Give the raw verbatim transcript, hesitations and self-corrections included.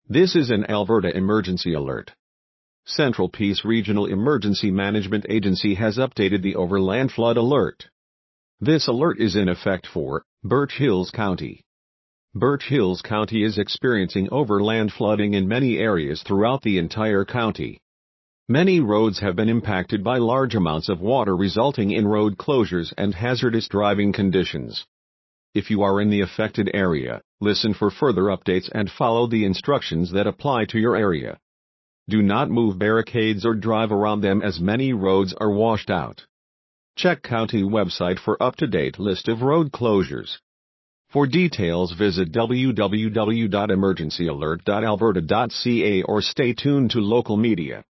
This is an Alberta emergency alert. Central Peace Regional Emergency Management Agency has updated the overland flood alert. This alert is in effect for Birch Hills County. Birch Hills County is experiencing overland flooding in many areas throughout the entire county. Many roads have been impacted by large amounts of water, resulting in road closures and hazardous driving conditions. If you are in the affected area, listen for further updates and follow the instructions that apply to your area. Do not move barricades or drive around them, as many roads are washed out. Check county website for up-to-date list of road closures. For details, visit w w w dot emergency alert dot alberta dot c a or stay tuned to local media.